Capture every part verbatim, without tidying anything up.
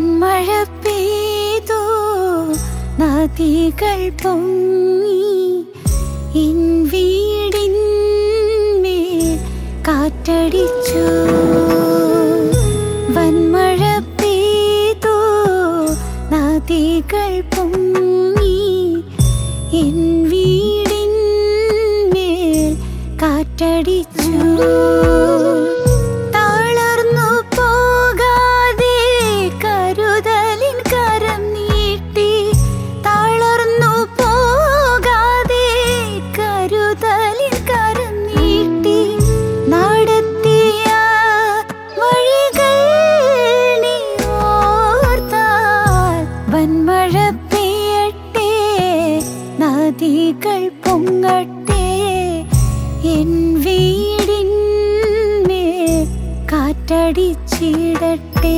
വന്മഴ പെയ്തു നദികൾ പൊങ്ങി എൻ വീടിന്മേൽ കാറ്റടിച്ചു. വന്മഴ പെയ്തു നദികൾ പൊങ്ങി എൻ വീടിന്മേൽ കാറ്റടിച്ചു. നദികൾ പൊങ്ങട്ടെ എൻ വീടിന്മേൽ കാറ്റടിച്ചിടട്ടെ.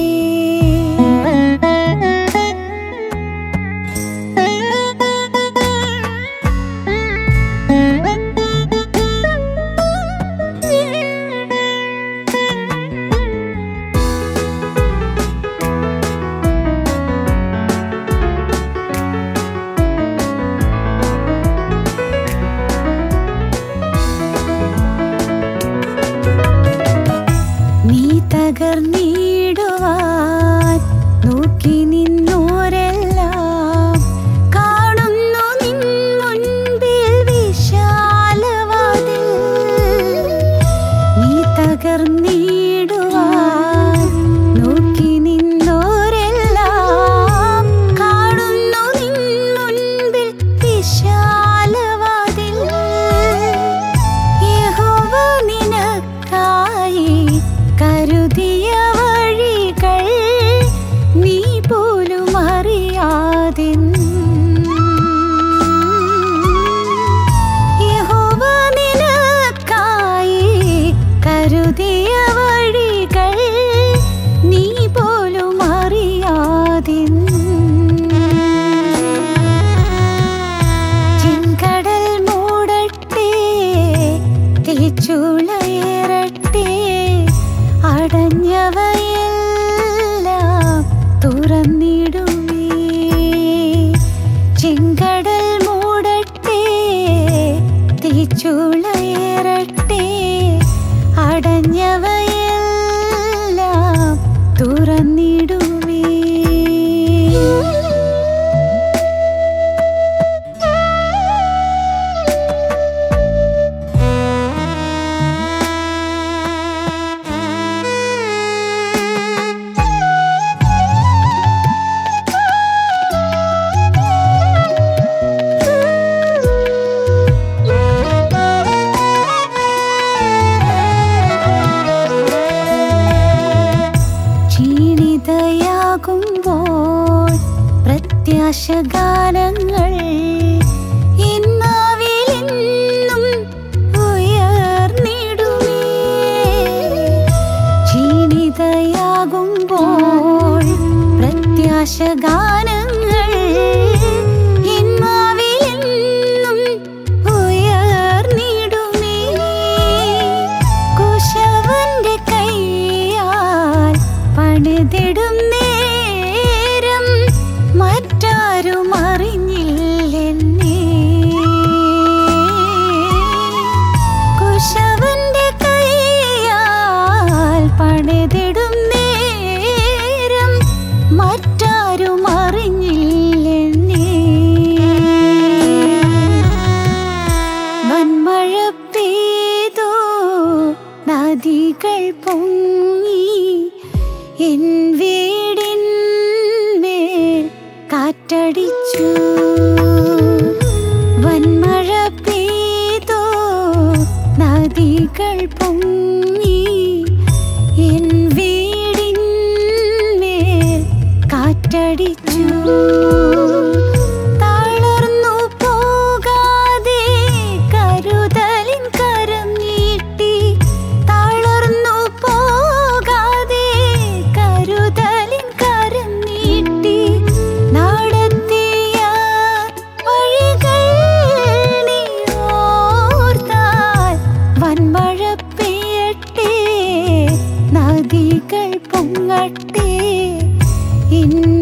തകർന്നിടുവാൻ നോക്കി നിന്നോരെല്ലാം കാണുന്നു നിൻ മുൻപിൽ വിശാലവാതിൽ. നീ തകർന്നിടുവാൻ നോക്കി നിന്നോരെല്ലാം കാണുന്നു നിൻ മുൻപിൽ വിശാലവാതിൽ. യഹോവ നിനക്കായി കരുതിയ വഴികൾ നീ പോലും അറിയാതെ. യഹോവ നിനക്കായി കരുതിയ വഴികൾ നീ പോലും അറിയാതെ. ചെങ്കടൽ മൂടട്ടെ, തീച്ചൂളയേറട്ടെ, അടഞ്ഞവയെല്ലാം തുറന്നിടുമേ. ചെങ്കടൽ മൂടട്ടെ, തീച്ചൂളയേറട്ടെ, അടഞ്ഞവയെല്ലാം തുറന്നിടുമേ. ക്ഷീണിതയാകുമ്പോൾ പ്രത്യാശഗാനങ്ങൾ എന്നാവിലെന്നും ഉയർന്നിടുമേ. ക്ഷീണിതയാകുമ്പോൾ പ്രത്യാശഗാനങ്ങൾ എന്നാവിലെന്നും ഉയർന്നിടുമേ. കുശവന്റെ കൈയാൽ പണിതിടും നേരം മറ്റാരും അറിഞ്ഞില്ലെന്നേ. കുശവന്റെ കൈയാൽ പണിതിടും നേരം മറ്റാരും അറിഞ്ഞില്ലെന്നേ. വന്മഴ പെയ്തു നദികൾ പൊങ്ങി എൻ വീടിന്മേൽ കാറ്റടിച്ചു. വന്മഴ പെയ്തു നദികൾ പൊങ്ങി എൻ വീടിന്മേൽ കാറ്റടിച്ചു. തളർന്നു പോകാതെ കരുതലിൻ കരം നീട്ടി. തളർന്നു പോകാതെ കരുതലിൻ കരം നീട്ടി. നടത്തിയ വഴികൾ നീ ഓർത്താൽ വന്മഴ പെയ്യട്ടെ, നദികൾ പൊങ്ങട്ടെ ഇൻ